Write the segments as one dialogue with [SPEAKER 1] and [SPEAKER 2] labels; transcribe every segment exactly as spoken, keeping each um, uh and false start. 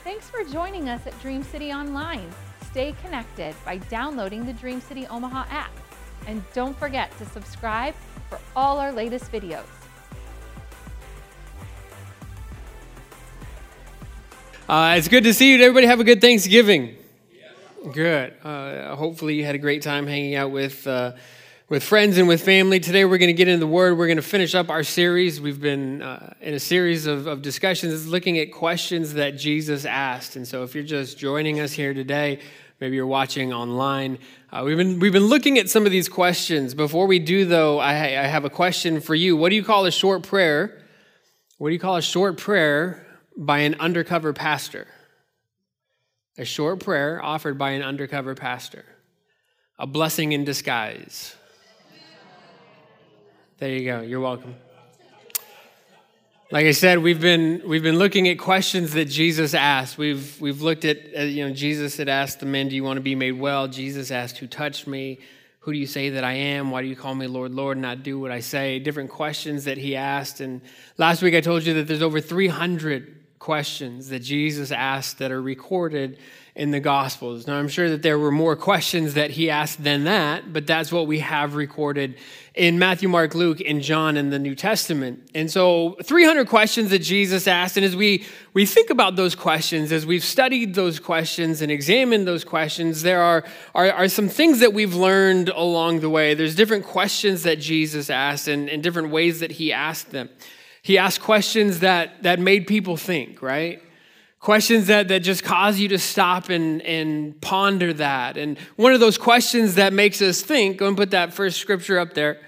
[SPEAKER 1] Thanks for joining us at Dream City Online. Stay connected by downloading the Dream City Omaha app. And don't forget to subscribe for all our latest videos.
[SPEAKER 2] Uh, it's good to see you. Did everybody have a good Thanksgiving? Yeah. Good. Uh, hopefully you had a great time hanging out with uh, with friends and with family. Today we're going to get into the Word. We're going to finish up our series. We've been uh, in a series of, of discussions looking at questions that Jesus asked. And so if you're just joining us here today, maybe you're watching online, uh, we've been we've been looking at some of these questions. Before we do, though, I, I have a question for you. What do you call a short prayer? What do you call a short prayer by an undercover pastor? A short prayer offered by an undercover pastor. A blessing in disguise. There you go. You're welcome. Like I said, we've been we've been looking at questions that Jesus asked. We've we've looked at uh, you know Jesus had asked the men, "Do you want to be made well?" Jesus asked, "Who touched me? Who do you say that I am? Why do you call me Lord, Lord, and not do what I say?" Different questions that he asked. And last week I told you that there's over three hundred questions that Jesus asked that are recorded in the Gospels. Now, I'm sure that there were more questions that he asked than that, but that's what we have recorded in Matthew, Mark, Luke, and John in the New Testament. And so three hundred questions that Jesus asked. And as we, we think about those questions, as we've studied those questions and examined those questions, there are, are, are some things that we've learned along the way. There's different questions that Jesus asked and, and different ways that he asked them. He asked questions that, that made people think, right? Questions that, that just cause you to stop and, and ponder that. And one of those questions that makes us think, go and put that first scripture up there.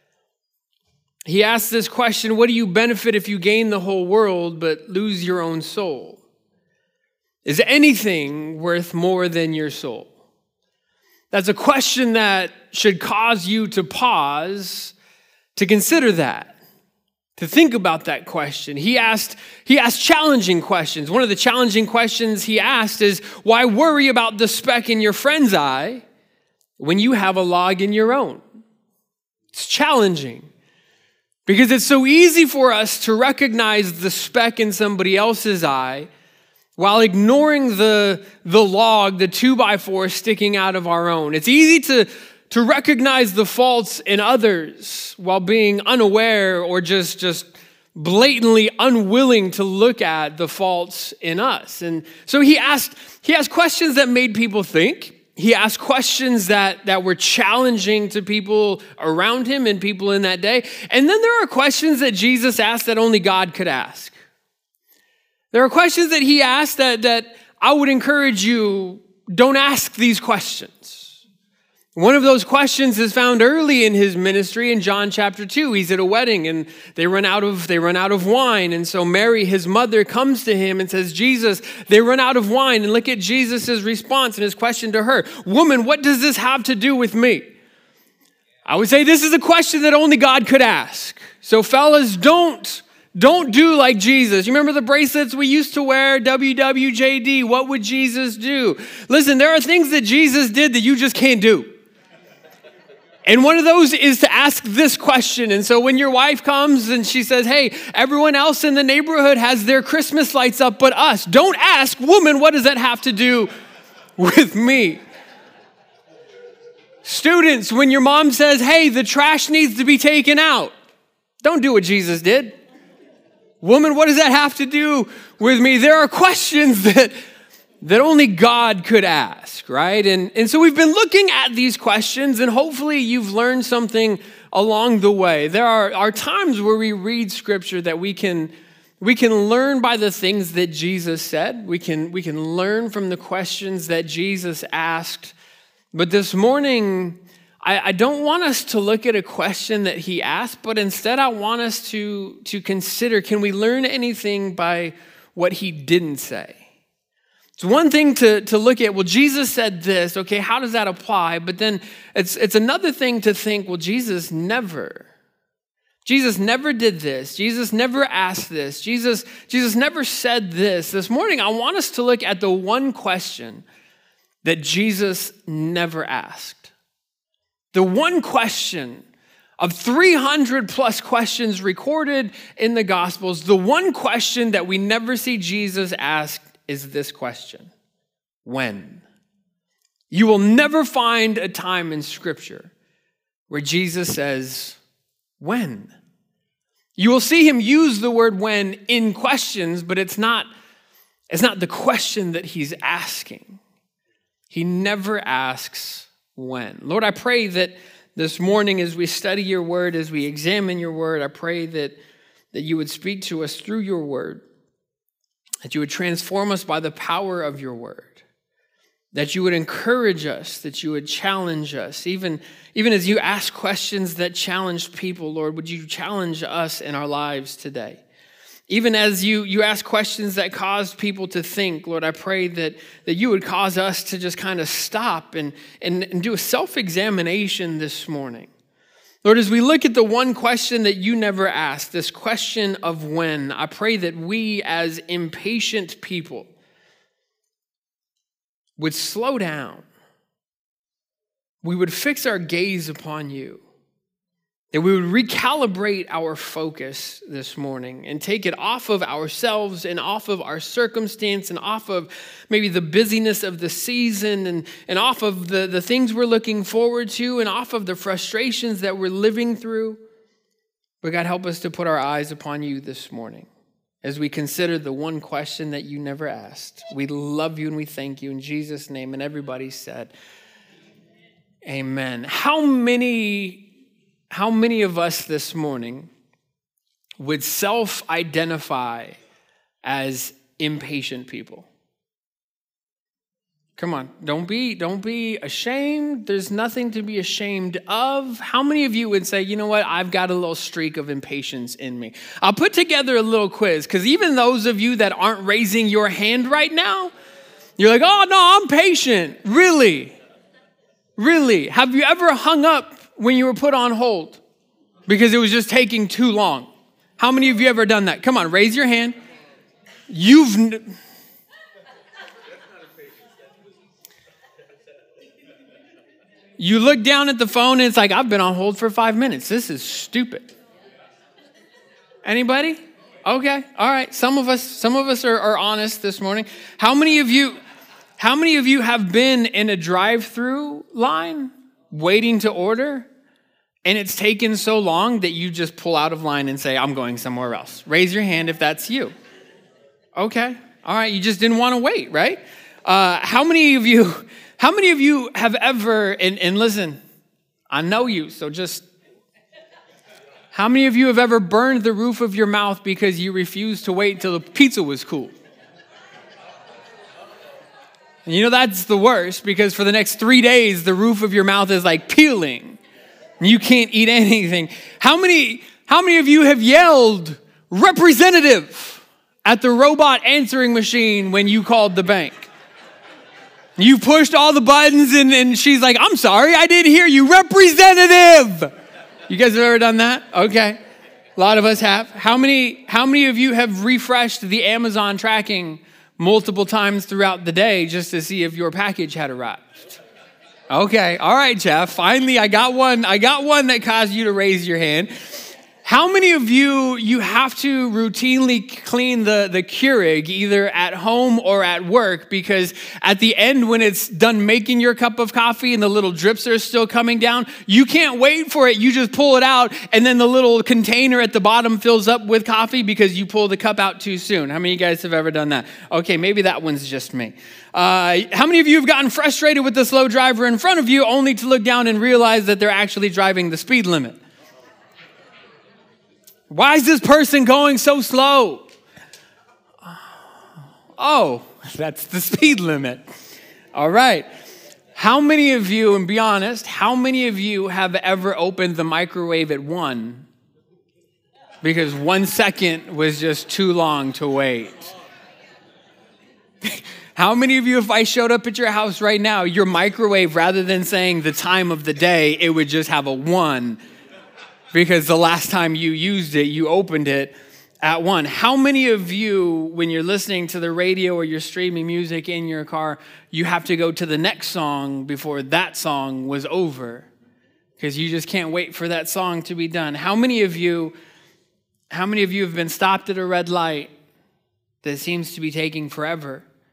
[SPEAKER 2] He asked this question, what do you benefit if you gain the whole world but lose your own soul? Is anything worth more than your soul? That's a question that should cause you to pause to consider that. To think about that question. He asked, he asked challenging questions. One of the challenging questions he asked is, why worry about the speck in your friend's eye when you have a log in your own? It's challenging because it's so easy for us to recognize the speck in somebody else's eye while ignoring the, the log, the two by four sticking out of our own. It's easy to To recognize the faults in others while being unaware or just, just blatantly unwilling to look at the faults in us. And so he asked, he asked questions that made people think. He asked questions that, that were challenging to people around him and people in that day. And then there are questions that Jesus asked that only God could ask. There are questions that he asked that, that I would encourage you, don't ask these questions. One of those questions is found early in his ministry in John chapter two. He's at a wedding and they run out of they run out of wine. And so Mary, his mother, comes to him and says, Jesus, they run out of wine. And look at Jesus' response and his question to her. Woman, what does this have to do with me? I would say this is a question that only God could ask. So fellas, don't, don't do like Jesus. You remember the bracelets we used to wear? W W J D, what would Jesus do? Listen, there are things that Jesus did that you just can't do. And one of those is to ask this question. And so when your wife comes and she says, hey, everyone else in the neighborhood has their Christmas lights up but us. Don't ask, woman, what does that have to do with me? Students, when your mom says, hey, the trash needs to be taken out. Don't do what Jesus did. Woman, what does that have to do with me? There are questions that that only God could ask, right? And, and so we've been looking at these questions, and hopefully you've learned something along the way. There are, are times where we read scripture that we can we can learn by the things that Jesus said. We can, we can learn from the questions that Jesus asked. But this morning, I, I don't want us to look at a question that he asked, but instead I want us to, to consider, can we learn anything by what he didn't say? It's one thing to, to look at, well, Jesus said this, okay, how does that apply? But then it's, it's another thing to think, well, Jesus never, Jesus never did this. Jesus never asked this. Jesus, Jesus never said this. This morning, I want us to look at the one question that Jesus never asked. The one question of three hundred plus questions recorded in the Gospels, the one question that we never see Jesus ask is this question: when? You will never find a time in Scripture where Jesus says, when? You will see him use the word when in questions, but it's not, it's not the question that he's asking. He never asks when. Lord, I pray that this morning as we study your word, as we examine your word, I pray that, that you would speak to us through your word, that you would transform us by the power of your word, that you would encourage us, that you would challenge us. Even, even as you ask questions that challenge people, Lord, would you challenge us in our lives today? Even as you, you ask questions that cause people to think, Lord, I pray that, that you would cause us to just kind of stop and, and, and do a self-examination this morning. Lord, as we look at the one question that you never asked, this question of when, I pray that we as impatient people would slow down. We would fix our gaze upon you. That we would recalibrate our focus this morning and take it off of ourselves and off of our circumstance and off of maybe the busyness of the season and, and off of the, the things we're looking forward to and off of the frustrations that we're living through. But God, help us to put our eyes upon you this morning as we consider the one question that you never asked. We love you and we thank you in Jesus' name. And everybody said, amen. How many... How many of us this morning would self-identify as impatient people? Come on, don't be, don't be ashamed. There's nothing to be ashamed of. How many of you would say, you know what, I've got a little streak of impatience in me? I'll put together a little quiz, because even those of you that aren't raising your hand right now, you're like, oh no, I'm patient. Really? Really? Have you ever hung up when you were put on hold because it was just taking too long? How many of you ever done that? Come on, raise your hand. You've... N- you look down at the phone and it's like, I've been on hold for five minutes. This is stupid. Anybody? Okay, all right. Some of us, some of us are, are honest this morning. How many of you, how many of you have been in a drive-through line waiting to order, and it's taken so long that you just pull out of line and say, I'm going somewhere else? Raise your hand if that's you. Okay. All right. You just didn't want to wait, right? Uh, how many of you, how many of you have ever, and, and listen, I know you, so just, how many of you have ever burned the roof of your mouth because you refused to wait until the pizza was cool? And you know that's the worst, because for the next three days, the roof of your mouth is like peeling. You can't eat anything. How many, how many of you have yelled, representative, at the robot answering machine when you called the bank? You pushed all the buttons and, and she's like, I'm sorry, I didn't hear you, representative. You guys have ever done that? Okay. A lot of us have. How many, how many of you have refreshed the Amazon tracking multiple times throughout the day just to see if your package had arrived? Okay, all right, Jeff. Finally, I got one. I got one that caused you to raise your hand. How many of you, you have to routinely clean the, the Keurig either at home or at work, because at the end when it's done making your cup of coffee and the little drips are still coming down, you can't wait for it. You just pull it out and then the little container at the bottom fills up with coffee because you pulled the cup out too soon. How many of you guys have ever done that? Okay, maybe that one's just me. Uh, how many of you have gotten frustrated with the slow driver in front of you only to look down and realize that they're actually driving the speed limit? Why is this person going so slow? Oh, that's the speed limit. All right. How many of you, and be honest, how many of you have ever opened the microwave at one because one second was just too long to wait? How many of you, if I showed up at your house right now, your microwave, rather than saying the time of the day, it would just have a one, because the last time you used it, you opened it at one? How many of you, when you're listening to the radio or you're streaming music in your car, you have to go to the next song before that song was over because you just can't wait for that song to be done? How many of you, how many of you have been stopped at a red light that seems to be taking forever,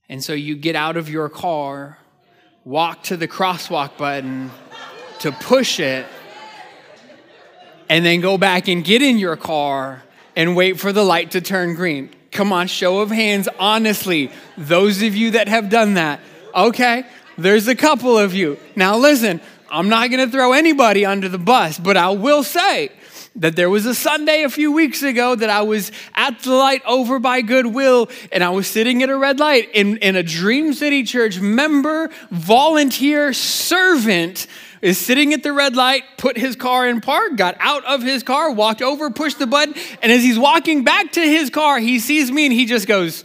[SPEAKER 2] And so you get out of your car, walk to the crosswalk button to push it, and then go back and get in your car and wait for the light to turn green. Come on, show of hands, honestly, those of you that have done that. Okay, there's a couple of you. Now listen, I'm not gonna throw anybody under the bus, but I will say that there was a Sunday a few weeks ago that I was at the light over by Goodwill, and I was sitting at a red light, and, and a Dream City Church member, volunteer, servant is sitting at the red light, put his car in park, got out of his car, walked over, pushed the button, and as he's walking back to his car, he sees me and he just goes,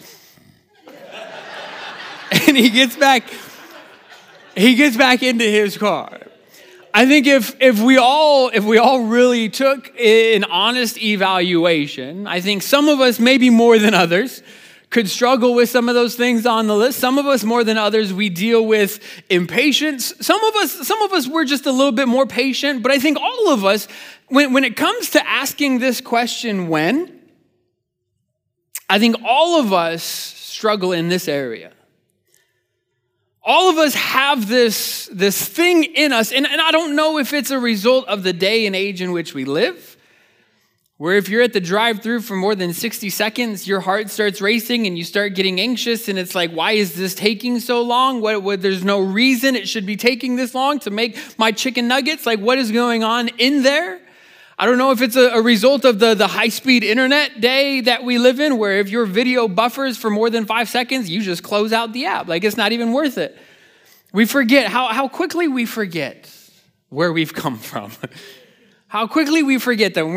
[SPEAKER 2] and he gets back, he gets back into his car. I think if if we all if we all really took an honest evaluation, I think some of us, maybe more than others, could struggle with some of those things on the list. Some of us more than others, we deal with impatience. Some of us, some of us, we're just a little bit more patient. But I think all of us, when, when it comes to asking this question, when, I think all of us struggle in this area. All of us have this, this thing in us, and, and I don't know if it's a result of the day and age in which we live, where if you're at the drive-thru for more than sixty seconds, your heart starts racing and you start getting anxious, and it's like, why is this taking so long? What, what, there's no reason it should be taking this long to make my chicken nuggets. Like, what is going on in there? I don't know if it's a, a result of the, the high-speed internet day that we live in, where if your video buffers for more than five seconds, you just close out the app. Like, it's not even worth it. We forget how, how quickly we forget where we've come from. How quickly we forget the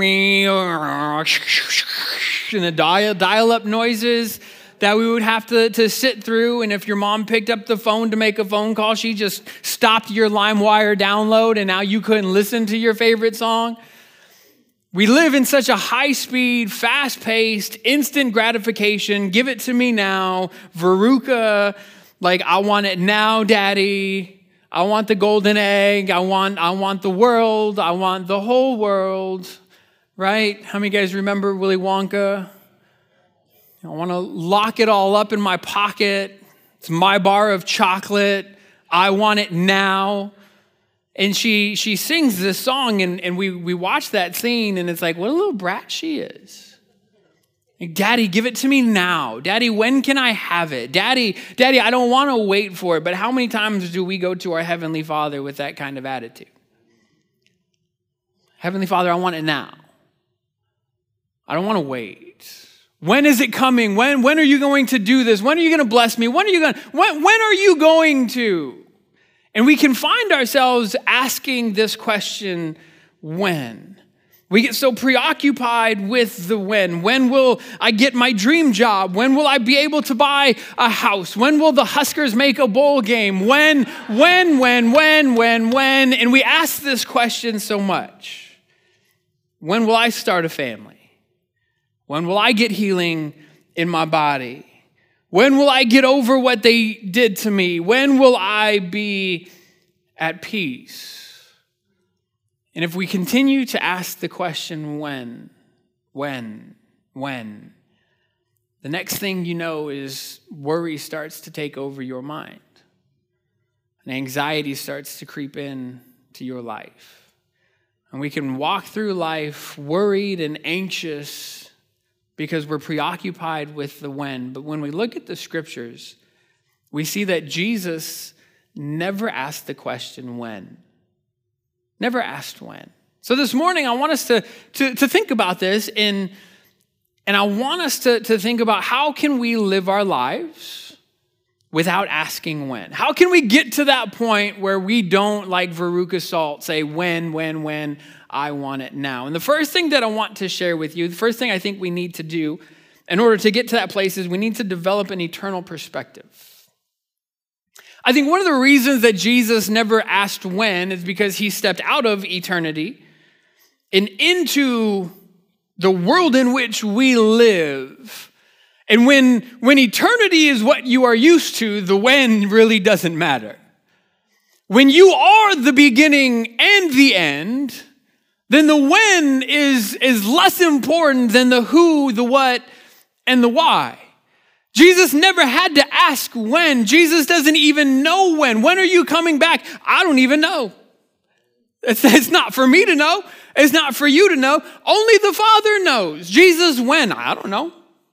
[SPEAKER 2] and the dial, dial-up noises that we would have to, to sit through. And if your mom picked up the phone to make a phone call, she just stopped your LimeWire download, and now you couldn't listen to your favorite song. We live in such a high-speed, fast-paced, instant gratification. Give it to me now. Veruca, like, I want it now, Daddy. I want the golden egg. I want, I want the world. I want the whole world, right? How many of you guys remember Willy Wonka? I want to lock it all up in my pocket. It's my bar of chocolate. I want it now. And she she sings this song, and, and we, we watch that scene, and it's like, what a little brat she is. Like, Daddy, give it to me now. Daddy, when can I have it? Daddy, Daddy, I don't want to wait for it. But how many times do we go to our Heavenly Father with that kind of attitude? Heavenly Father, I want it now. I don't want to wait. When is it coming? When, when are you going to do this? When are you going to bless me? When are you going to, when, when are you going to? And we can find ourselves asking this question, when? We get so preoccupied with the when. When will I get my dream job? When will I be able to buy a house? When will the Huskers make a bowl game? When, when, when, when, when, when? And we ask this question so much. When will I start a family? When will I get healing in my body? When will I get over what they did to me? When will I be at peace? And if we continue to ask the question, when, when, when, the next thing you know is worry starts to take over your mind. And anxiety starts to creep in to your life. And we can walk through life worried and anxious because we're preoccupied with the when. But when we look at the scriptures, we see that Jesus never asked the question when. Never asked when. So this morning, I want us to, to, to think about this, and, and I want us to, to think about how can we live our lives without asking when? How can we get to that point where we don't, like Veruca Salt, say when, when, when, I want it now? And the first thing that I want to share with you, the first thing I think we need to do in order to get to that place is we need to develop an eternal perspective. I think one of the reasons that Jesus never asked when is because he stepped out of eternity and into the world in which we live. And when, when eternity is what you are used to, the when really doesn't matter. When you are the beginning and the end, then the when is, is less important than the who, the what, and the why. Jesus never had to ask when. Jesus doesn't even know when. When are you coming back? I don't even know. It's, it's not for me to know. It's not for you to know. Only the Father knows. Jesus, when? I don't know.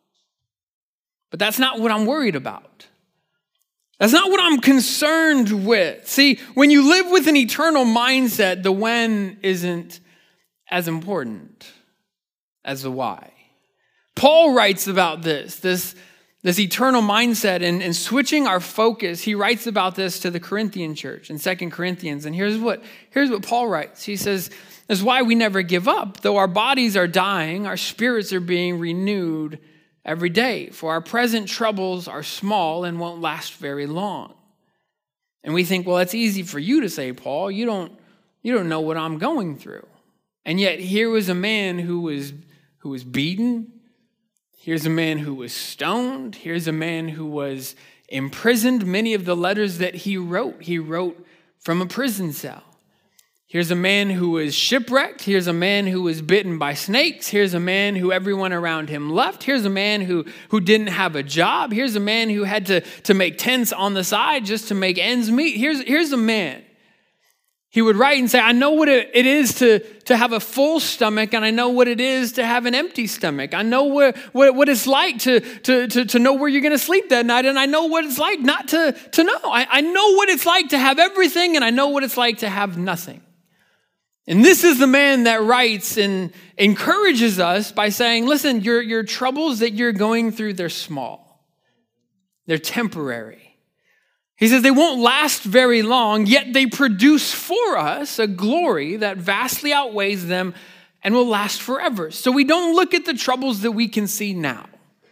[SPEAKER 2] But that's not what I'm worried about. That's not what I'm concerned with. See, when you live with an eternal mindset, the when isn't as important as the why. Paul writes about this, this, this eternal mindset and, and switching our focus. He writes about this to the Corinthian church in Second Corinthians. And here's what, here's what Paul writes. He says, "That's why we never give up. Though our bodies are dying, our spirits are being renewed every day. For our present troubles are small and won't last very long." And we think, well, it's easy for you to say, Paul. You don't, you don't know what I'm going through. And yet here was a man who was, who was beaten. Here's a man who was stoned. Here's a man who was imprisoned. Many of the letters that he wrote, he wrote from a prison cell. Here's a man who was shipwrecked. Here's a man who was bitten by snakes. Here's a man who everyone around him left. Here's a man who, who didn't have a job. Here's a man who had to, to make tents on the side just to make ends meet. Here's, here's a man. He would write and say, I know what it is to, to have a full stomach, and I know what it is to have an empty stomach. I know what, what, what it's like to, to, to, to know where you're going to sleep that night, and I know what it's like not to, to know. I, I know what it's like to have everything, and I know what it's like to have nothing. And this is the man that writes and encourages us by saying, listen, your, your troubles that you're going through, they're small. They're temporary. He says they won't last very long, yet they produce for us a glory that vastly outweighs them and will last forever. So we don't look at the troubles that we can see now.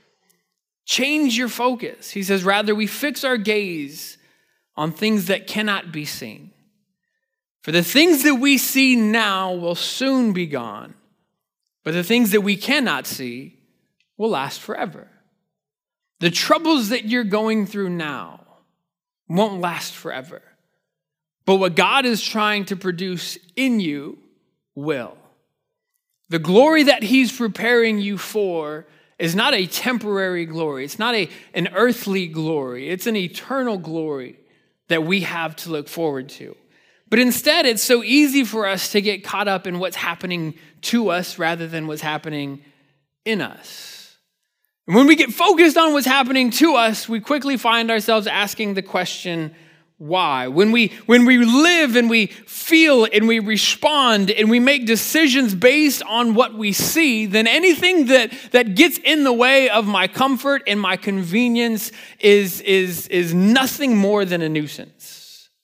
[SPEAKER 2] Change your focus. He says, rather we fix our gaze on things that cannot be seen. For the things that we see now will soon be gone, but the things that we cannot see will last forever. The troubles that you're going through now won't last forever, but what God is trying to produce in you will. The glory that he's preparing you for is not a temporary glory. It's not a, an earthly glory. It's an eternal glory that we have to look forward to. But instead, it's so easy for us to get caught up in what's happening to us rather than what's happening in us. And when we get focused on what's happening to us, we quickly find ourselves asking the question, why? When we, when we live and we feel and we respond and we make decisions based on what we see, then anything that, that gets in the way of my comfort and my convenience is, is, is nothing more than a nuisance.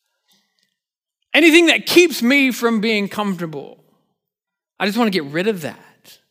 [SPEAKER 2] Anything that keeps me from being comfortable, I just want to get rid of that.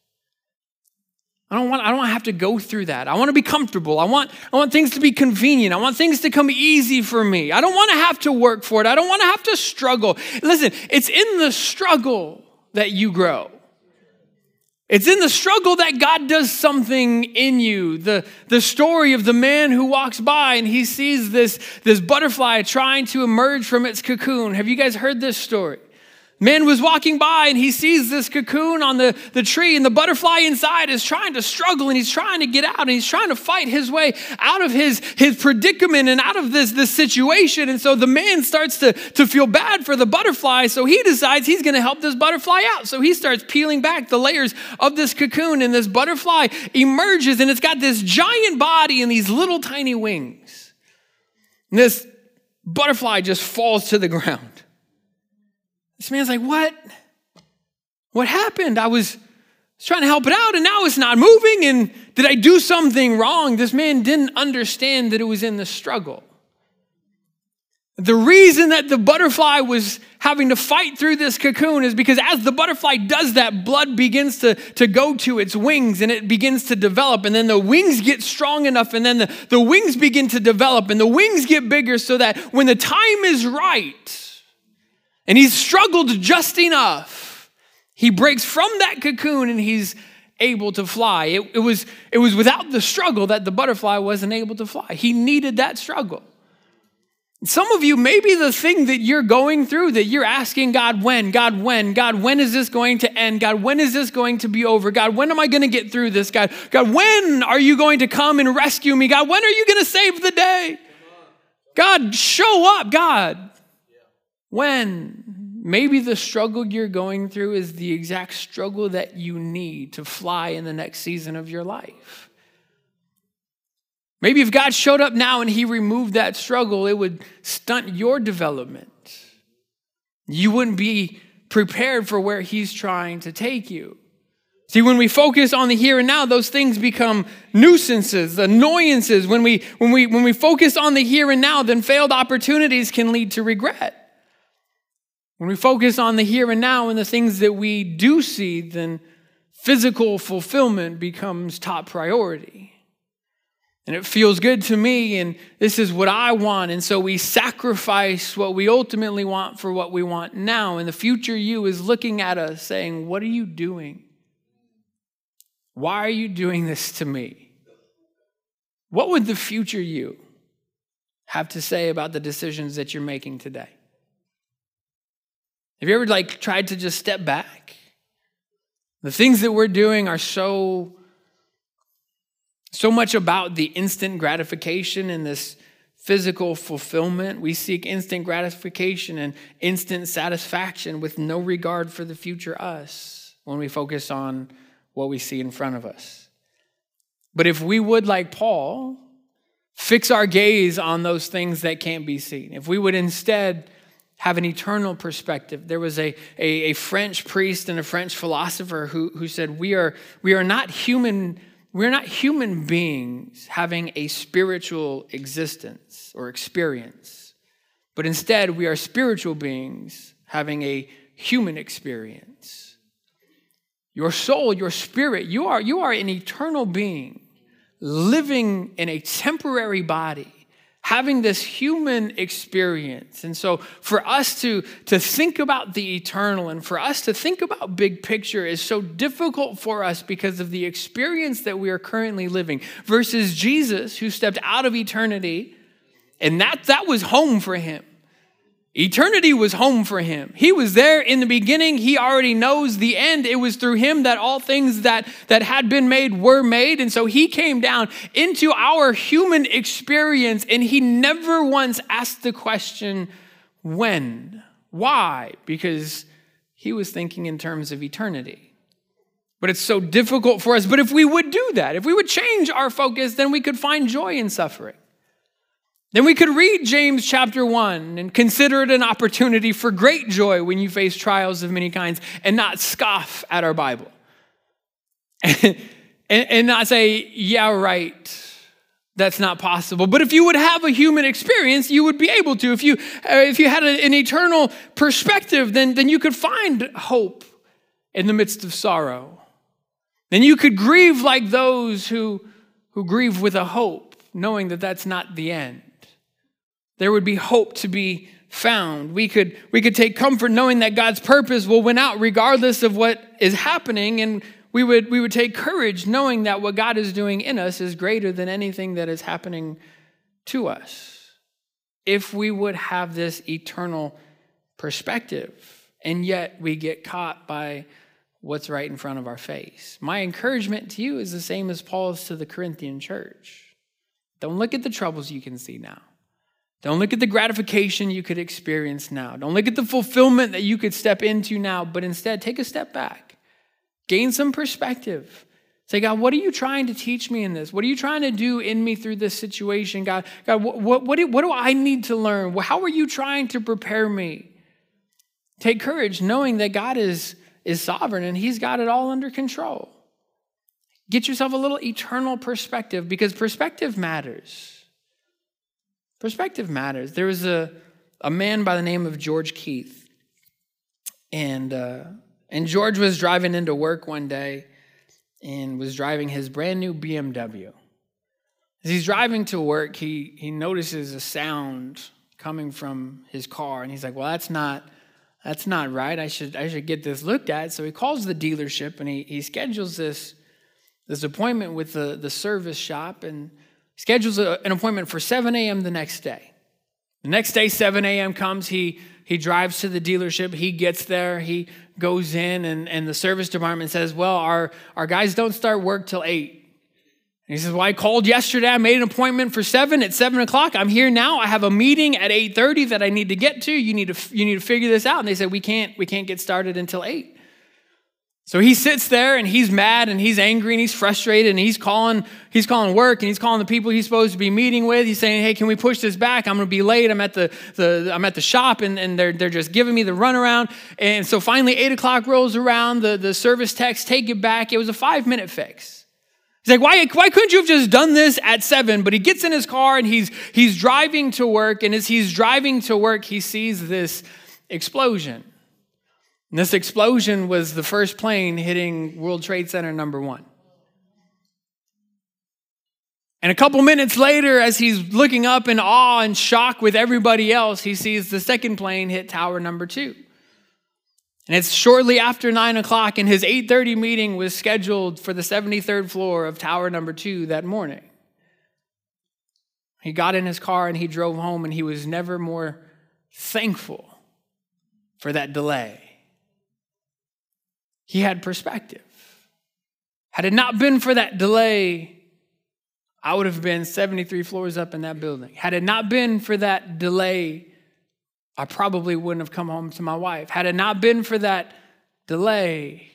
[SPEAKER 2] I don't want, I don't want to have to go through that. I want to be comfortable. I want, I want things to be convenient. I want things to come easy for me. I don't want to have to work for it. I don't want to have to struggle. Listen, it's in the struggle that you grow. It's in the struggle that God does something in you. The, the story of the man who walks by and he sees this, this butterfly trying to emerge from its cocoon. Have you guys heard this story? Man was walking by and he sees this cocoon on the, the tree, and the butterfly inside is trying to struggle, and he's trying to get out, and he's trying to fight his way out of his, his predicament and out of this, this situation. And so the man starts to, to feel bad for the butterfly, so he decides he's going to help this butterfly out. So he starts peeling back the layers of this cocoon, and this butterfly emerges, and it's got this giant body and these little tiny wings. And this butterfly just falls to the ground. This man's like, what? What happened? I was trying to help it out, and now it's not moving, and did I do something wrong? This man didn't understand that it was in the struggle. The reason that the butterfly was having to fight through this cocoon is because as the butterfly does that, blood begins to, to go to its wings, and it begins to develop, and then the wings get strong enough, and then the, the wings begin to develop, and the wings get bigger so that when the time is right, and he's struggled just enough, he breaks from that cocoon and he's able to fly. It, it, was, it was without the struggle that the butterfly wasn't able to fly. He needed that struggle. Some of you, maybe the thing that you're going through, that you're asking God, when? God, when? God, when is this going to end? God, when is this going to be over? God, when am I going to get through this? God, God, when are you going to come and rescue me? God, when are you going to save the day? God, show up, God. When? Maybe the struggle you're going through is the exact struggle that you need to fly in the next season of your life. Maybe if God showed up now and he removed that struggle, it would stunt your development. You wouldn't be prepared for where he's trying to take you. See, when we focus on the here and now, those things become nuisances, annoyances. When we, when we, when we focus on the here and now, then failed opportunities can lead to regret. When we focus on the here and now and the things that we do see, then physical fulfillment becomes top priority. And it feels good to me, and this is what I want. And so we sacrifice what we ultimately want for what we want now. And the future you is looking at us saying, what are you doing? Why are you doing this to me? What would the future you have to say about the decisions that you're making today? Have you ever like tried to just step back? The things that we're doing are so So much about the instant gratification and this physical fulfillment. We seek instant gratification and instant satisfaction with no regard for the future us when we focus on what we see in front of us. But if we would, like Paul, fix our gaze on those things that can't be seen, if we would instead have an eternal perspective. There was a, a, a French priest and a French philosopher who, who said, we are, we are not human We're not human beings having a spiritual existence or experience, but instead we are spiritual beings having a human experience. Your soul, your spirit, you are, you are an eternal being living in a temporary body, having this human experience. And so for us to, to think about the eternal and for us to think about big picture is so difficult for us because of the experience that we are currently living versus Jesus, who stepped out of eternity, and that, that was home for him. Eternity was home for him. He was there in the beginning. He already knows the end. It was through him that all things that, that had been made were made. And so he came down into our human experience, and he never once asked the question, when? Why? Because he was thinking in terms of eternity. But it's so difficult for us. But if we would do that, if we would change our focus, then we could find joy in suffering. Then we could read James chapter one and consider it an opportunity for great joy when you face trials of many kinds and not scoff at our Bible. and, and not say, yeah, right, that's not possible. But if you would have a human experience, you would be able to. If you, uh, if you had a, an eternal perspective, then, then you could find hope in the midst of sorrow. Then you could grieve like those who, who grieve with a hope, knowing that that's not the end. There would be hope to be found. We could, we could take comfort knowing that God's purpose will win out regardless of what is happening. And we would, we would take courage knowing that what God is doing in us is greater than anything that is happening to us. If we would have this eternal perspective, and yet we get caught by what's right in front of our face. My encouragement to you is the same as Paul's to the Corinthian church. Don't look at the troubles you can see now. Don't look at the gratification you could experience now. Don't look at the fulfillment that you could step into now, but instead take a step back. Gain some perspective. Say, God, what are you trying to teach me in this? What are you trying to do in me through this situation? God, God, what, what, what, do, what do I need to learn? How are you trying to prepare me? Take courage knowing that God is, is sovereign and he's got it all under control. Get yourself a little eternal perspective because perspective matters. Perspective matters. There was a, a man by the name of George Keith. And, uh, and George was driving into work one day and was driving his brand new B M W. As he's driving to work, he, he notices a sound coming from his car. And he's like, well, that's not, that's not right. I should, I should get this looked at. So he calls the dealership and he, he schedules this, this appointment with the, the service shop and schedules a, an appointment for seven a.m. the next day. The next day, seven a.m. comes. He he drives to the dealership. He gets there. He goes in, and, and the service department says, well, our, our guys don't start work till eight. And he says, well, I called yesterday. I made an appointment for seven at seven o'clock. I'm here now. I have a meeting at eight thirty that I need to get to. You need to you need to figure this out. And they said, we can't we can't get started until eight. So he sits there and he's mad and he's angry and he's frustrated and he's calling he's calling work and he's calling the people he's supposed to be meeting with. He's saying, hey, can we push this back? I'm going to be late. I'm at the, the I'm at the shop and, and they're they're just giving me the runaround. And so finally eight o'clock rolls around. The, the service techs take it back. It was a five minute fix. He's like, why, why couldn't you have just done this at seven? But he gets in his car and he's he's driving to work. And as he's driving to work, he sees this explosion. And this explosion was the first plane hitting World Trade Center number one. And a couple minutes later, as he's looking up in awe and shock with everybody else, he sees the second plane hit tower number two. And it's shortly after nine o'clock, and his eight thirty meeting was scheduled for the seventy-third floor of tower number two that morning. He got in his car and he drove home, and he was never more thankful for that delay. He had perspective. Had it not been for that delay, I would have been seventy-three floors up in that building. Had it not been for that delay, I probably wouldn't have come home to my wife. Had it not been for that delay,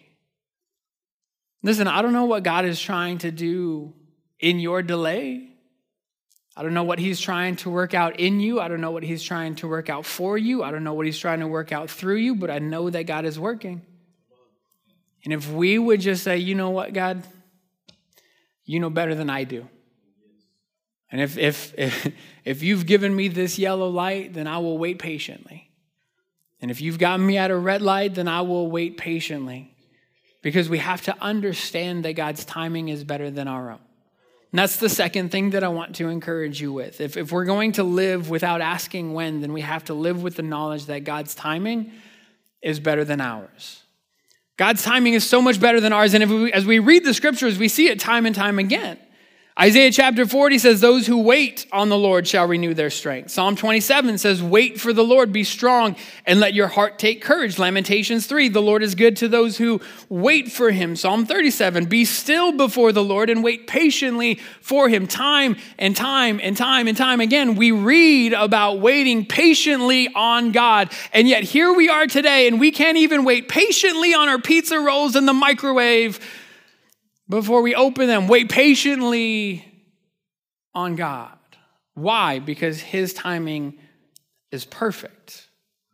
[SPEAKER 2] listen, I don't know what God is trying to do in your delay. I don't know what he's trying to work out in you. I don't know what he's trying to work out for you. I don't know what he's trying to work out through you, but I know that God is working. And if we would just say, you know what, God, you know better than I do. And if, if, if, if you've given me this yellow light, then I will wait patiently. And if you've gotten me at a red light, then I will wait patiently. Because we have to understand that God's timing is better than our own. And that's the second thing that I want to encourage you with. If, if we're going to live without asking when, then we have to live with the knowledge that God's timing is better than ours. God's timing is so much better than ours. And if we, as we read the scriptures, we see it time and time again. Isaiah chapter forty says, those who wait on the Lord shall renew their strength. Psalm twenty-seven says, wait for the Lord, be strong, and let your heart take courage. Lamentations three, the Lord is good to those who wait for him. Psalm thirty-seven, be still before the Lord and wait patiently for him. Time and time and time and time again, we read about waiting patiently on God. And yet here we are today, and we can't even wait patiently on our pizza rolls in the microwave before we open them. Wait patiently on God. Why? Because his timing is perfect.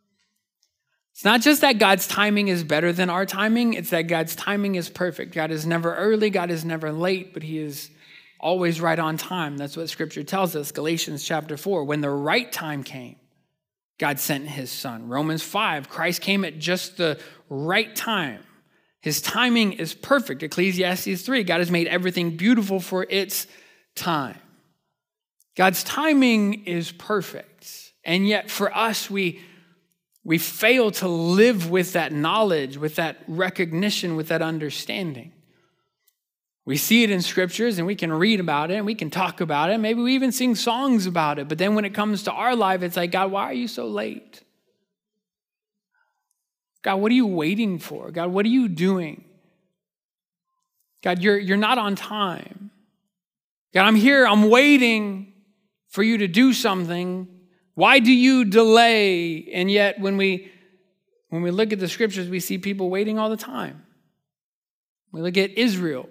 [SPEAKER 2] It's not just that God's timing is better than our timing. It's that God's timing is perfect. God is never early. God is never late, but he is always right on time. That's what scripture tells us. Galatians chapter four, when the right time came, God sent his son. Romans five, Christ came at just the right time. His timing is perfect. Ecclesiastes three, God has made everything beautiful for its time. God's timing is perfect. And yet for us, we, we fail to live with that knowledge, with that recognition, with that understanding. We see it in scriptures and we can read about it and we can talk about it. Maybe we even sing songs about it. But then when it comes to our life, it's like, God, why are you so late? God, what are you waiting for? God, what are you doing? God, you're, you're not on time. God, I'm here, I'm waiting for you to do something. Why do you delay? And yet when we, when we look at the scriptures, we see people waiting all the time. We look at Israel,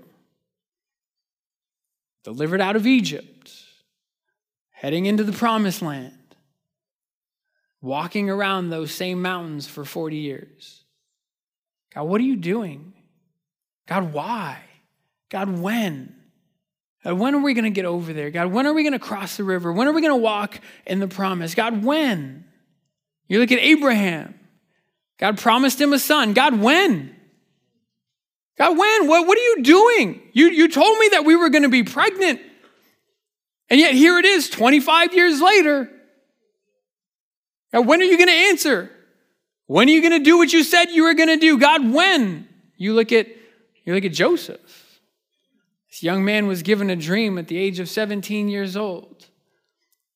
[SPEAKER 2] delivered out of Egypt, heading into the promised land, walking around those same mountains for forty years. God, what are you doing? God, why? God, when? God, when are we going to get over there? God, when are we going to cross the river? When are we going to walk in the promise? God, when? You look at Abraham. God promised him a son. God, when? God, when? What, what are you doing? You, you told me that we were going to be pregnant. And yet here it is, twenty-five years later. God, when are you going to answer? When are you going to do what you said you were going to do? God, when? You look at, you look at Joseph. This young man was given a dream at the age of seventeen years old.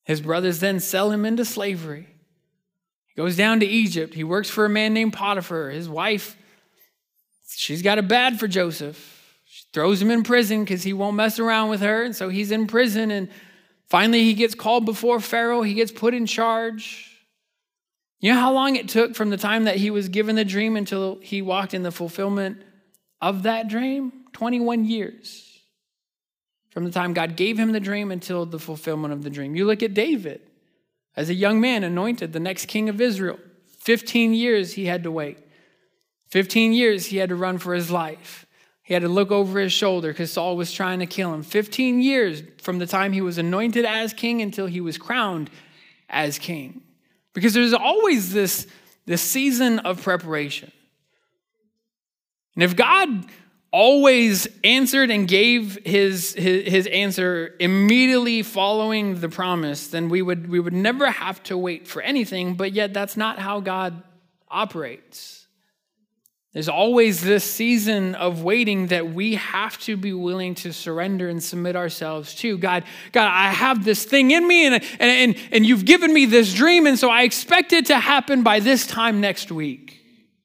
[SPEAKER 2] His brothers then sell him into slavery. He goes down to Egypt. He works for a man named Potiphar. His wife, she's got it bad for Joseph. She throws him in prison because he won't mess around with her. And so he's in prison. And finally he gets called before Pharaoh. He gets put in charge. You know how long it took from the time that he was given the dream until he walked in the fulfillment of that dream? twenty-one years. From the time God gave him the dream until the fulfillment of the dream. You look at David. As a young man, anointed the next king of Israel. fifteen years he had to wait. fifteen years he had to run for his life. He had to look over his shoulder because Saul was trying to kill him. fifteen years from the time he was anointed as king until he was crowned as king. Because there's always this, this season of preparation. And if God always answered and gave his, his, his answer immediately following the promise, then we would, we would never have to wait for anything, but yet that's not how God operates. There's always this season of waiting that we have to be willing to surrender and submit ourselves to. God, God, I have this thing in me and, and, and, and you've given me this dream, and so I expect it to happen by this time next week.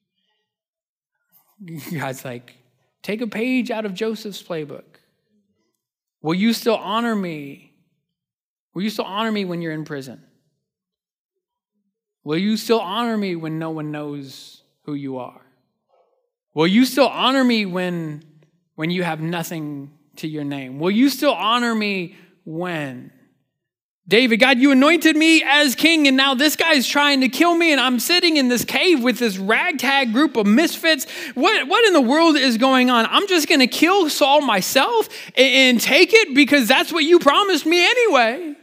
[SPEAKER 2] God's like, take a page out of Joseph's playbook. Will you still honor me? Will you still honor me when you're in prison? Will you still honor me when no one knows who you are? Will you still honor me when, when you have nothing to your name? Will you still honor me when? David, God, you anointed me as king, and now this guy's trying to kill me, and I'm sitting in this cave with this ragtag group of misfits. What, what in the world is going on? I'm just going to kill Saul myself and, and take it because that's what you promised me anyway.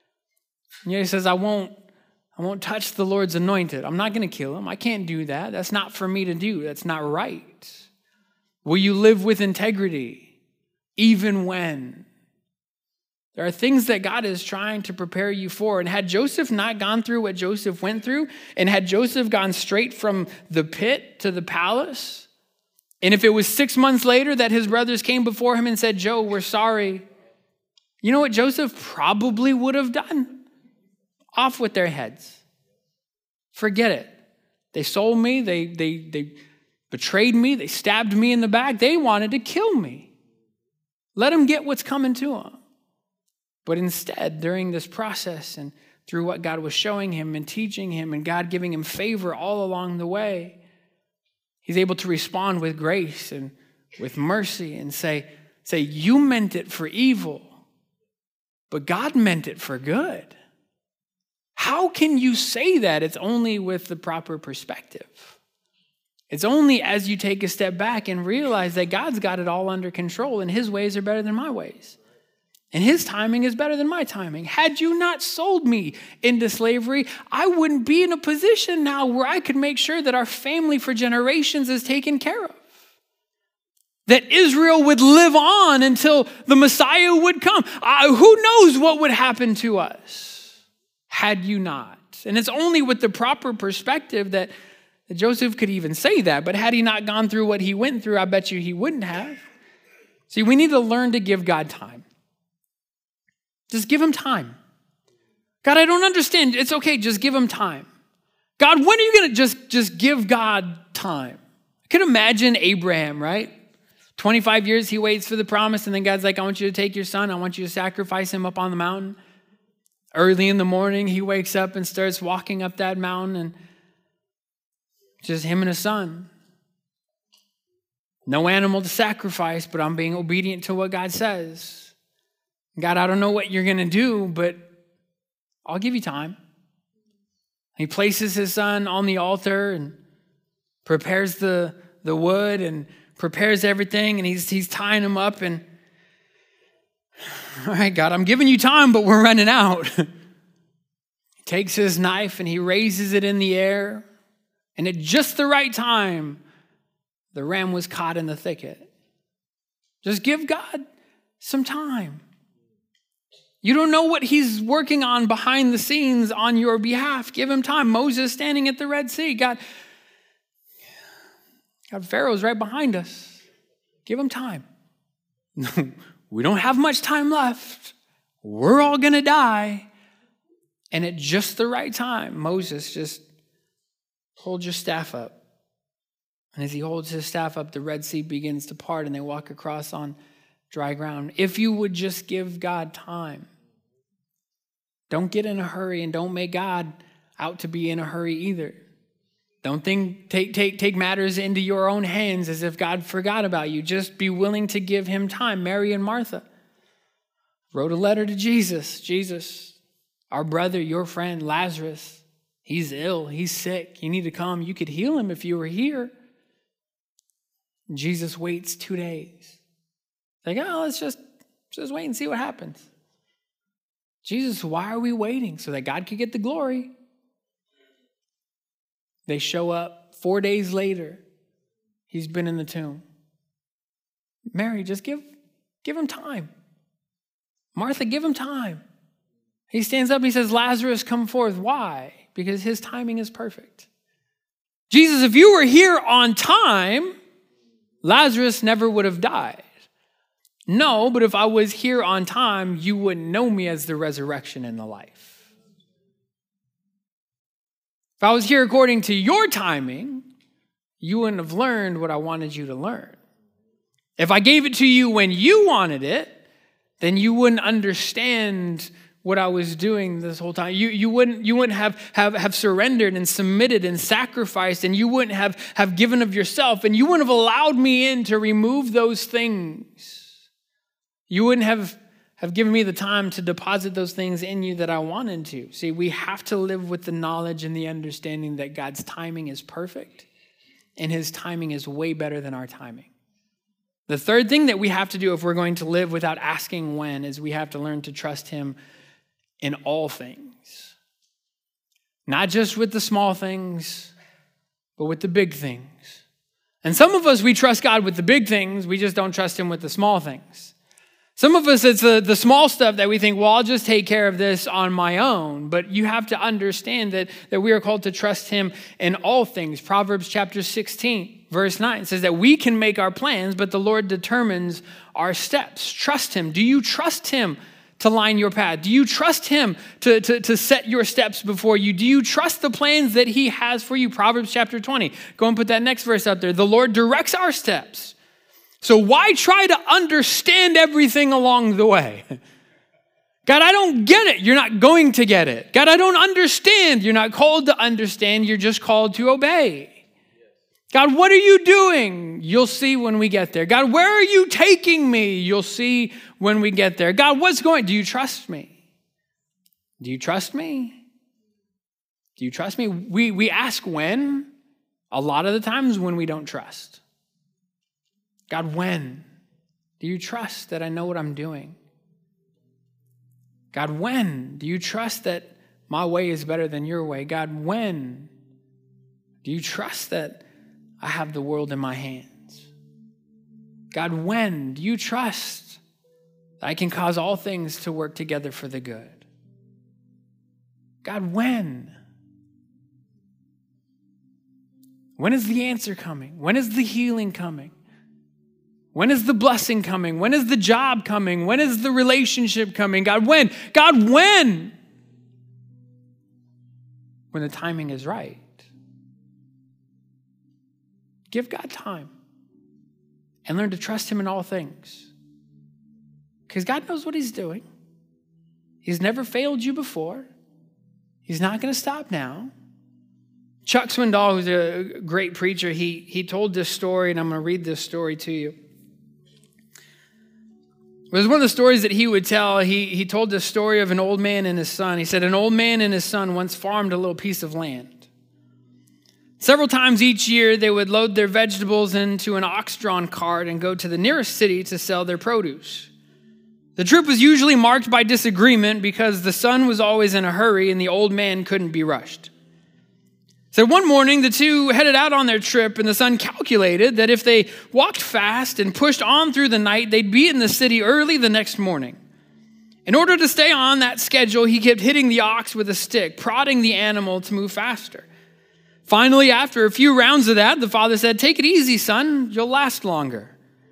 [SPEAKER 2] And he says, I won't, I won't touch the Lord's anointed. I'm not going to kill him. I can't do that. That's not for me to do. That's not right. Will you live with integrity even when? There are things that God is trying to prepare you for. And had Joseph not gone through what Joseph went through, and had Joseph gone straight from the pit to the palace, and if it was six months later that his brothers came before him and said, Joe, we're sorry, you know what Joseph probably would have done? Off with their heads. Forget it. They sold me. They, they, they betrayed me. They stabbed me in the back. They wanted to kill me. Let them get what's coming to them. But instead, during this process and through what God was showing him and teaching him and God giving him favor all along the way, he's able to respond with grace and with mercy and say, say, you meant it for evil, but God meant it for good. How can you say that? It's only with the proper perspective. It's only as you take a step back and realize that God's got it all under control and his ways are better than my ways. And his timing is better than my timing. Had you not sold me into slavery, I wouldn't be in a position now where I could make sure that our family for generations is taken care of. That Israel would live on until the Messiah would come. Uh, who knows what would happen to us had you not? And it's only with the proper perspective that, that Joseph could even say that. But had he not gone through what he went through, I bet you he wouldn't have. See, we need to learn to give God time. Just give him time. God, I don't understand. It's okay. Just give him time. God, when are you going to just, just give God time? I can imagine Abraham, right? twenty-five years he waits for the promise, and then God's like, I want you to take your son. I want you to sacrifice him up on the mountain. Early in the morning, he wakes up and starts walking up that mountain, and just him and his son. No animal to sacrifice, but I'm being obedient to what God says. God, I don't know what you're going to do, but I'll give you time. He places his son on the altar and prepares the, the wood and prepares everything, and he's, he's tying him up. And, all right, God, I'm giving you time, but we're running out. He takes his knife and he raises it in the air, and at just the right time, the ram was caught in the thicket. Just give God some time. You don't know what he's working on behind the scenes on your behalf. Give him time. Moses standing at the Red Sea. God, God, Pharaoh's right behind us. Give him time. We don't have much time left. We're all going to die. And at just the right time, Moses just holds your staff up. And as he holds his staff up, the Red Sea begins to part and they walk across on dry ground. If you would just give God time. Don't get in a hurry and don't make God out to be in a hurry either. Don't think take take take matters into your own hands as if God forgot about you. Just be willing to give him time. Mary and Martha wrote a letter to Jesus. Jesus, our brother, your friend, Lazarus, he's ill, he's sick. You need to come. You could heal him if you were here. Jesus waits two days. Like, oh, let's just, just wait and see what happens. Jesus, why are we waiting? So that God could get the glory. They show up four days later. He's been in the tomb. Mary, just give, give him time. Martha, give him time. He stands up, he says, Lazarus, come forth. Why? Because his timing is perfect. Jesus, if you were here on time, Lazarus never would have died. No, but if I was here on time, you wouldn't know me as the resurrection and the life. If I was here according to your timing, you wouldn't have learned what I wanted you to learn. If I gave it to you when you wanted it, then you wouldn't understand what I was doing this whole time. You, you wouldn't, you wouldn't have, have, have surrendered and submitted and sacrificed, and you wouldn't have, have given of yourself, and you wouldn't have allowed me in to remove those things. You wouldn't have, have given me the time to deposit those things in you that I wanted to. See, we have to live with the knowledge and the understanding that God's timing is perfect, and his timing is way better than our timing. The third thing that we have to do if we're going to live without asking when is we have to learn to trust him in all things. Not just with the small things, but with the big things. And some of us, we trust God with the big things. We just don't trust him with the small things. Some of us, it's the, the small stuff that we think, well, I'll just take care of this on my own. But you have to understand that, that we are called to trust him in all things. Proverbs chapter sixteen, verse nine says that we can make our plans, but the Lord determines our steps. Trust him. Do you trust him to line your path? Do you trust him to, to, to set your steps before you? Do you trust the plans that he has for you? Proverbs chapter twenty. Go and put that next verse up there. The Lord directs our steps. So why try to understand everything along the way? God, I don't get it. You're not going to get it. God, I don't understand. You're not called to understand. You're just called to obey. God, what are you doing? You'll see when we get there. God, where are you taking me? You'll see when we get there. God, what's going? Do you trust me? Do you trust me? Do you trust me? We, we ask when. A lot of the times when we don't trust. God, when? Do you trust that I know what I'm doing? God, when? Do you trust that my way is better than your way? God, when? Do you trust that I have the world in my hands? God, when? Do you trust that I can cause all things to work together for the good? God, when? When is the answer coming? When is the healing coming? When is the blessing coming? When is the job coming? When is the relationship coming? God, when? God, when? When the timing is right. Give God time and learn to trust him in all things. Because God knows what he's doing. He's never failed you before. He's not going to stop now. Chuck Swindoll, who's a great preacher, he, he told this story, and I'm going to read this story to you. It was one of the stories that he would tell. He, he told this story of an old man and his son. He said, an old man and his son once farmed a little piece of land. Several times each year, they would load their vegetables into an ox-drawn cart and go to the nearest city to sell their produce. The trip was usually marked by disagreement because the son was always in a hurry and the old man couldn't be rushed. So one morning, the two headed out on their trip, and the son calculated that if they walked fast and pushed on through the night, they'd be in the city early the next morning. In order to stay on that schedule, he kept hitting the ox with a stick, prodding the animal to move faster. Finally, after a few rounds of that, the father said, "Take it easy, son. You'll last longer."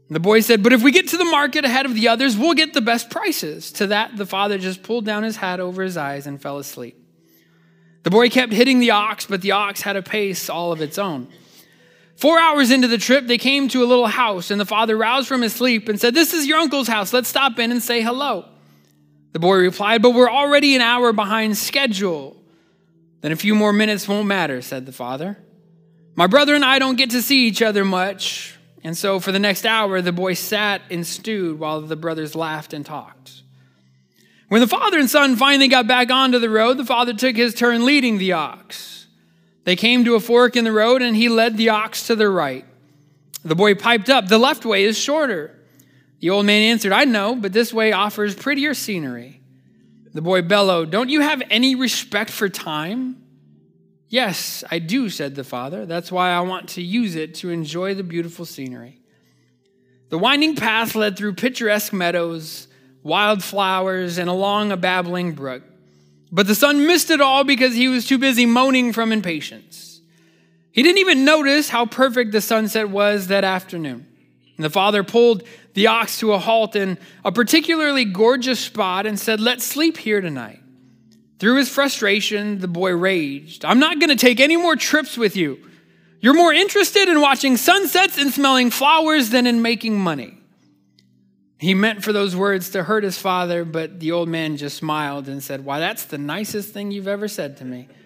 [SPEAKER 2] The boy said, but if we get to the market ahead of the others, we'll get the best prices. To that, the father just pulled down his hat over his eyes and fell asleep. The boy kept hitting the ox, but the ox had a pace all of its own. Four hours into the trip, they came to a little house, and the father roused from his sleep and said, this is your uncle's house. Let's stop in and say hello. The boy replied, but we're already an hour behind schedule. Then a few more minutes won't matter, said the father. My brother and I don't get to see each other much. And so for the next hour, the boy sat and stewed while the brothers laughed and talked. When the father and son finally got back onto the road, the father took his turn leading the ox. They came to a fork in the road, and he led the ox to the right. The boy piped up, the left way is shorter. The old man answered, I know, but this way offers prettier scenery. The boy bellowed, don't you have any respect for time? Yes, I do, said the father. That's why I want to use it to enjoy the beautiful scenery. The winding path led through picturesque meadows, wild flowers, and along a babbling brook. But the son missed it all because he was too busy moaning from impatience. He didn't even notice how perfect the sunset was that afternoon. And the father pulled the ox to a halt in a particularly gorgeous spot and said, let's sleep here tonight. Through his frustration, the boy raged. I'm not going to take any more trips with you. You're more interested in watching sunsets and smelling flowers than in making money. He meant for those words to hurt his father, but the old man just smiled and said, why, that's the nicest thing you've ever said to me.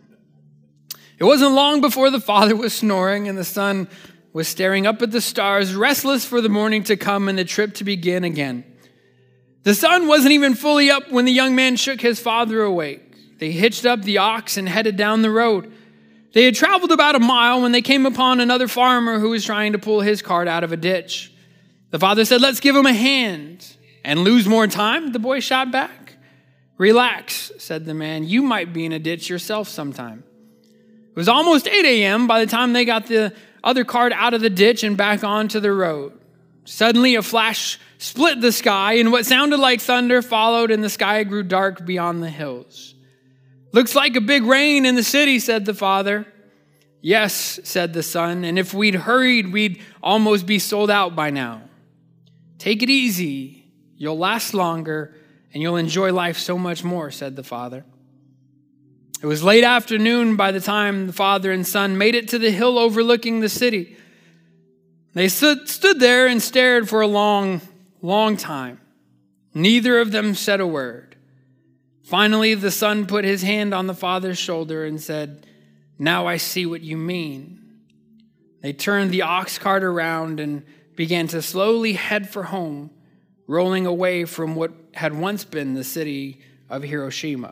[SPEAKER 2] It wasn't long before the father was snoring and the son was staring up at the stars, restless for the morning to come and the trip to begin again. The sun wasn't even fully up when the young man shook his father awake. They hitched up the ox and headed down the road. They had traveled about a mile when they came upon another farmer who was trying to pull his cart out of a ditch. The father said, let's give him a hand. And lose more time? The boy shot back. Relax, said the man. You might be in a ditch yourself sometime. It was almost eight a.m. by the time they got the other cart out of the ditch and back onto the road. Suddenly a flash split the sky, and what sounded like thunder followed, and the sky grew dark beyond the hills. Looks like a big rain in the city, said the father. Yes, said the son, and if we'd hurried, we'd almost be sold out by now. Take it easy. You'll last longer, and you'll enjoy life so much more, said the father. It was late afternoon by the time the father and son made it to the hill overlooking the city. They stood, stood there and stared for a long, long time. Neither of them said a word. Finally, the son put his hand on the father's shoulder and said, now I see what you mean. They turned the ox cart around and began to slowly head for home, rolling away from what had once been the city of Hiroshima.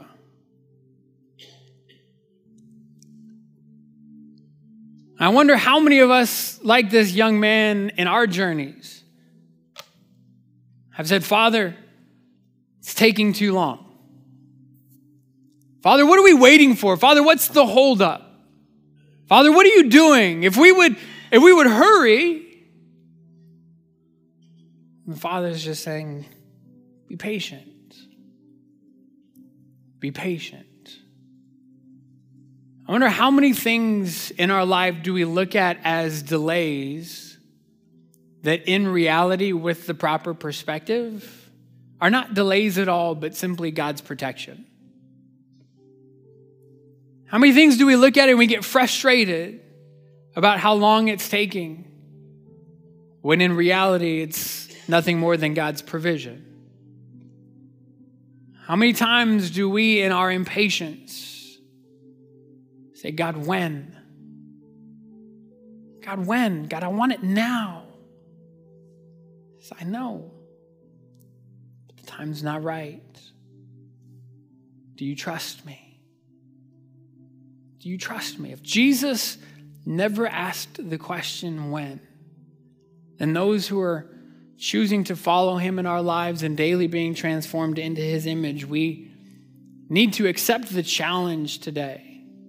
[SPEAKER 2] I wonder how many of us, like this young man in our journeys, have said, Father, it's taking too long. Father, what are we waiting for? Father, what's the holdup? Father, what are you doing? If we would, if we would hurry, the Father's just saying, be patient. Be patient. I wonder how many things in our life do we look at as delays that in reality, with the proper perspective, are not delays at all, but simply God's protection. How many things do we look at and we get frustrated about how long it's taking, when in reality, it's nothing more than God's provision? How many times do we, in our impatience, say, God, when? God, when? God, I want it now. Yes, I know. But the time's not right. Do you trust me? Do you trust me? If Jesus never asked the question when, then those who are choosing to follow him in our lives and daily being transformed into his image, we need to accept the challenge today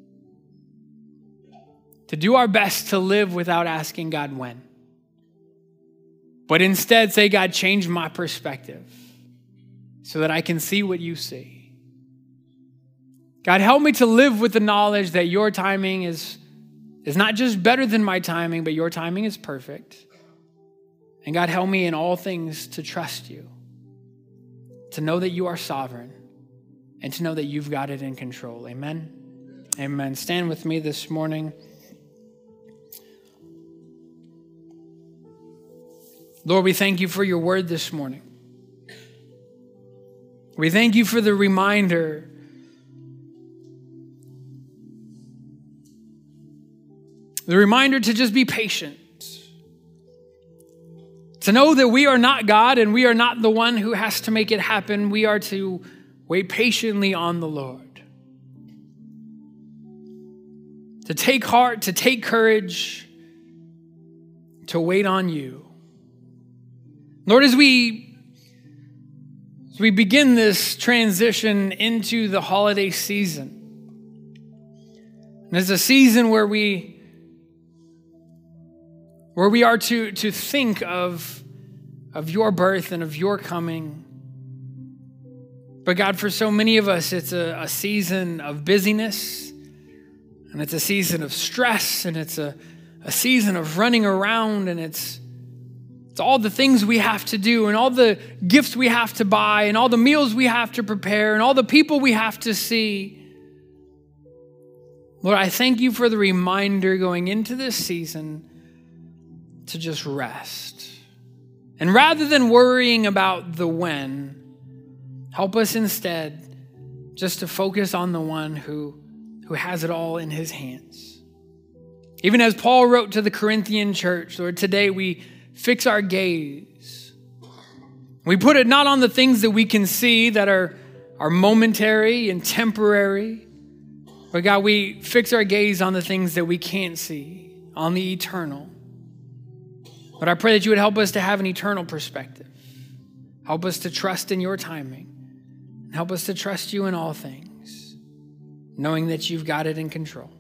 [SPEAKER 2] to do our best to live without asking God when. But instead say, God, change my perspective so that I can see what you see. God, help me to live with the knowledge that your timing is, is not just better than my timing, but your timing is perfect.
[SPEAKER 3] And God, help me in all things to trust you, to know that you are sovereign, and to know that you've got it in control. Amen. Amen. Stand with me this morning. Lord, we thank you for your word this morning. We thank you for the reminder the reminder to just be patient, to know that we are not God and we are not the one who has to make it happen. We are to wait patiently on the Lord, to take heart, to take courage, to wait on you. Lord, as we, as we begin this transition into the holiday season, and it's a season where we, where we are to, to think of, of your birth and of your coming. But God, for so many of us, it's a, a season of busyness, and it's a season of stress, and it's a, a season of running around, and it's It's all the things we have to do and all the gifts we have to buy and all the meals we have to prepare and all the people we have to see. Lord, I thank you for the reminder going into this season to just rest. And rather than worrying about the when, help us instead just to focus on the one who, who has it all in his hands. Even as Paul wrote to the Corinthian church, Lord, today we fix our gaze. We put it not on the things that we can see that are, are momentary and temporary, but God, we fix our gaze on the things that we can't see, on the eternal. But I pray that you would help us to have an eternal perspective. Help us to trust in your timing. Help us to trust you in all things, knowing that you've got it in control.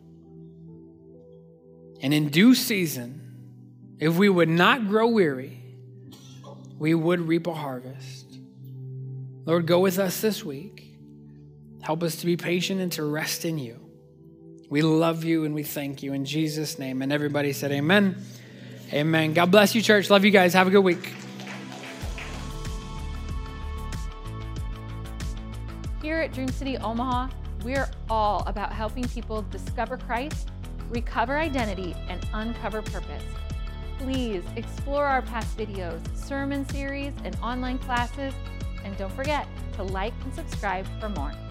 [SPEAKER 3] And in due season, if we would not grow weary, we would reap a harvest. Lord, go with us this week. Help us to be patient and to rest in you. We love you and we thank you in Jesus' name. And everybody said amen. Amen. God bless you, church. Love you guys. Have a good week.
[SPEAKER 1] Here at Dream City Omaha, we're all about helping people discover Christ, recover identity, and uncover purpose. Please explore our past videos, sermon series, and online classes, and don't forget to like and subscribe for more.